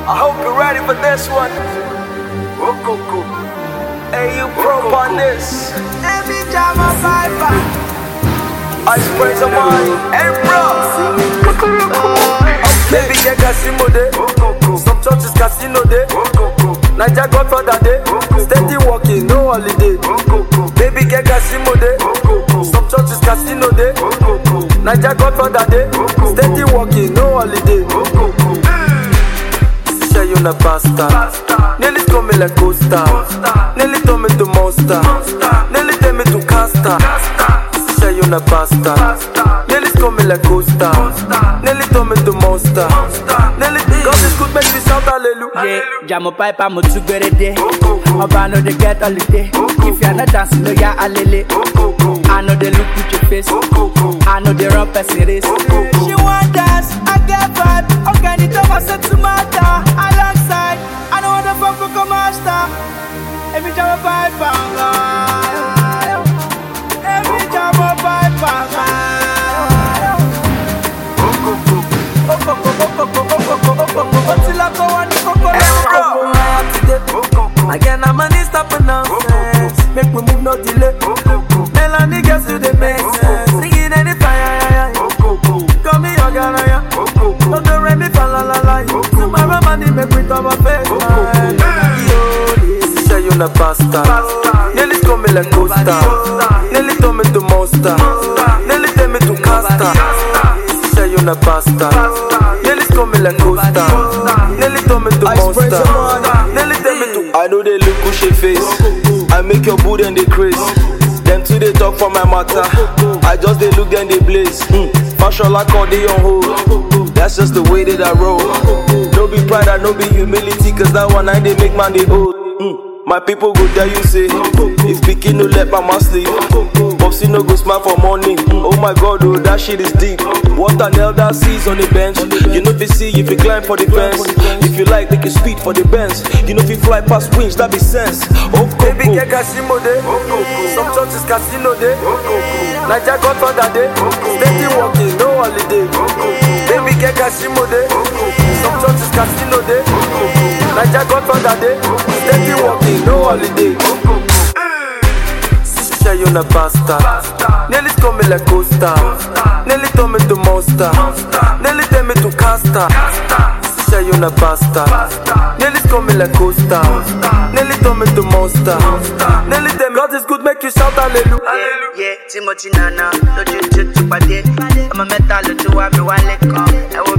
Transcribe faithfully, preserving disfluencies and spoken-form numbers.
I hope you're ready for this one. Hey, you broke on this. Every time I fight, I spray some money. Hey, bro. Baby, get casino day. Some churches casino day. Niger Godfather day. Steady walking, no holiday. Baby, get casino day. Some churches casino day. Niger Godfather day. Steady walking, no holiday. Say you na pasta. Nearly told me like coaster. Nearly told me to monster. Nearly tell me to caster. Say you na pasta. Nearly told me like coaster. Nearly told me to monster. Nearly God is good, make me shout hallelujah. yeah, jam up pipe, I'm too good at day. Oba know they get holiday. If you're not dancing, no ya alele. I know they look with your face. I know they run person race. She want dance, I get vibe. Okay, the top set to matter. Alongside, I know what the fuck will come master. Every jam up pipe, every jam up pipe. Again, I'm a knee stopping nonsense. Make me move, no delay. Melanie gets to the make sense. Singing any fire. Call me your Ghana. Don't do re mi fa la la la. Tomorrow money make me top my face. Yo, this say you na pasta. Nearly told me like coaster. Nearly told me to monster. Nearly tell me to caster. Say you na pasta. Nearly told me like coaster. Nearly told me to monster. Nearly tell me to. I know they look cushy face. I make your booty and they craze. Them two they talk for my matter. I just they look and they blaze. Mm. Fashion like all they on hold. That's just the way that I roll. No be pride and no be humility. Cause that one night they make man they old. Mm. My people go there you say. If speaking no let my mouth sleep. Popsy no go smile for morning. Oh my god, oh that shit is deep. What an elder sees on the bench. You know if you see if you climb for the fence. If you like make you speed for the Benz. You know if you fly past winch that be sense. Oh baby get casino day. Some churches casino day. Niger Godfather day. Steady walking, no holiday. Baby get casino day. Some churches casino day. Niger Godfather day. Steady walking, no holiday. Say you na pasta. Nearly told me like coaster. Nearly told me to monster. Nearly tell me to caster. Say you na pasta. Nearly told me like coaster. Nearly told me to monster. Nearly tell me God is good, make you shout hallelujah. Yeah, Timothy Nana, don't you to pade. I'm a metal to have me one leg.